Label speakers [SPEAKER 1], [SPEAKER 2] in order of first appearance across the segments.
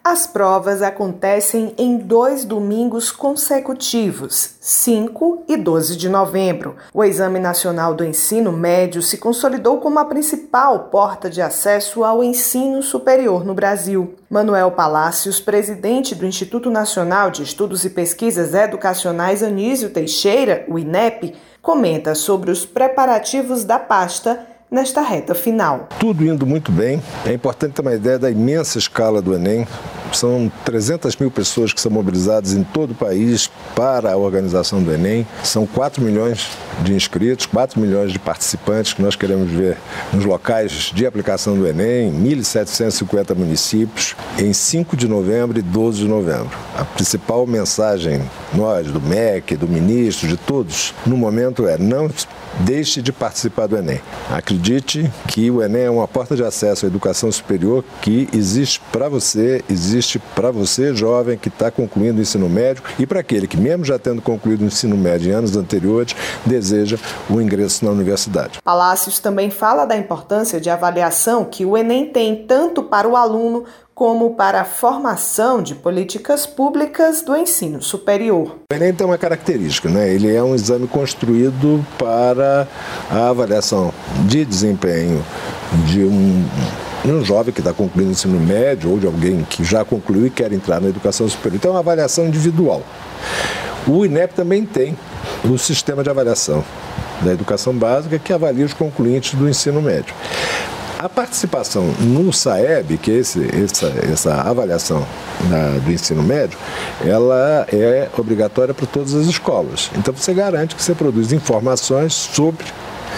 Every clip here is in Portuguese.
[SPEAKER 1] As provas acontecem em 2 domingos consecutivos, 5 e 12 de novembro. O Exame Nacional do Ensino Médio se consolidou como a principal porta de acesso ao ensino superior no Brasil. Manuel Palácios, presidente do Instituto Nacional de Estudos e Pesquisas Educacionais Anísio Teixeira, o INEP, comenta sobre os preparativos da pasta nesta reta final.
[SPEAKER 2] Tudo indo muito bem. É importante ter uma ideia da imensa escala do Enem. São 300 mil pessoas que são mobilizadas em todo o país para a organização do Enem. São 4 milhões de inscritos, 4 milhões de participantes que nós queremos ver nos locais de aplicação do Enem, 1.750 municípios, em 5 de novembro e 12 de novembro. A principal mensagem, nós, do MEC, do ministro, de todos, no momento é: não deixe de participar do Enem. Acredite que o Enem é uma porta de acesso à educação superior que existe para você, jovem, que está concluindo o ensino médio, e para aquele que, mesmo já tendo concluído o ensino médio em anos anteriores, deseja o ingresso na universidade.
[SPEAKER 1] Palácios também fala da importância de avaliação que o Enem tem tanto para o aluno como para a formação de políticas públicas do ensino superior.
[SPEAKER 2] O Enem tem uma característica, né? Ele é um exame construído para a avaliação de desempenho de um jovem que está concluindo o ensino médio ou de alguém que já concluiu e quer entrar na educação superior. Então é uma avaliação individual. O INEP também tem o sistema de avaliação da educação básica que avalia os concluintes do ensino médio. A participação no SAEB, que é essa avaliação do ensino médio, ela é obrigatória para todas as escolas. Então você garante que você produz informações sobre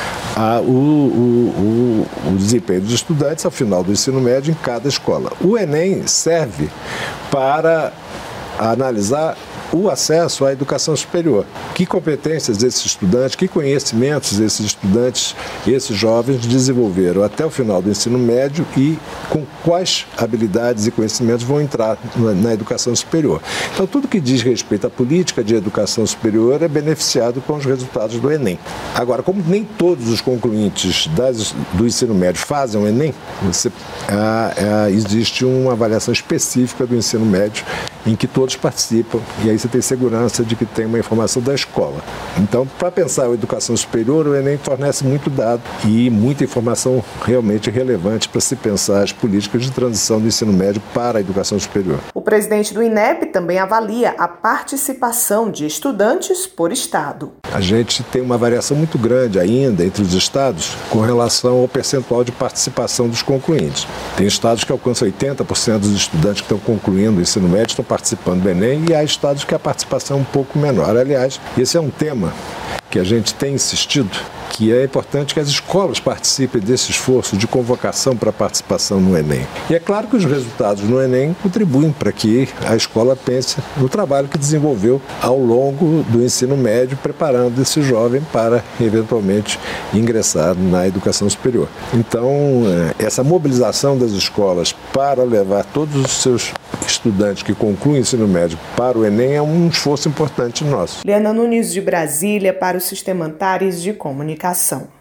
[SPEAKER 2] o desempenho dos estudantes ao final do ensino médio em cada escola. O Enem serve para analisar o acesso à educação superior. Que competências esses estudantes, que conhecimentos esses estudantes, esses jovens desenvolveram até o final do ensino médio e com quais habilidades e conhecimentos vão entrar na educação superior. Então, tudo que diz respeito à política de educação superior é beneficiado com os resultados do Enem. Agora, como nem todos os concluintes do ensino médio fazem o Enem, existe uma avaliação específica do ensino médio em que todos participam, e aí você tem segurança de que tem uma informação da escola. Então, para pensar a educação superior, o Enem fornece muito dado e muita informação realmente relevante para se pensar as políticas de transição do ensino médio para a educação superior.
[SPEAKER 1] O presidente do INEP também avalia a participação de estudantes por estado.
[SPEAKER 2] A gente tem uma variação muito grande ainda entre os estados com relação ao percentual de participação dos concluintes. Tem estados que alcançam 80% dos estudantes que estão concluindo o ensino médio estão participando do Enem, e há estados que a participação é um pouco menor. Aliás, esse é um tema que a gente tem insistido, que é importante que as escolas participem desse esforço de convocação para a participação no Enem. E é claro que os resultados no Enem contribuem para que a escola pense no trabalho que desenvolveu ao longo do ensino médio, preparando esse jovem para, eventualmente, ingressar na educação superior. Então, essa mobilização das escolas para levar todos os seus estudantes que concluem o ensino médio para o Enem é um esforço importante nosso.
[SPEAKER 1] Liana Nunes, de Brasília, para o Sistema Antares de Comunicação.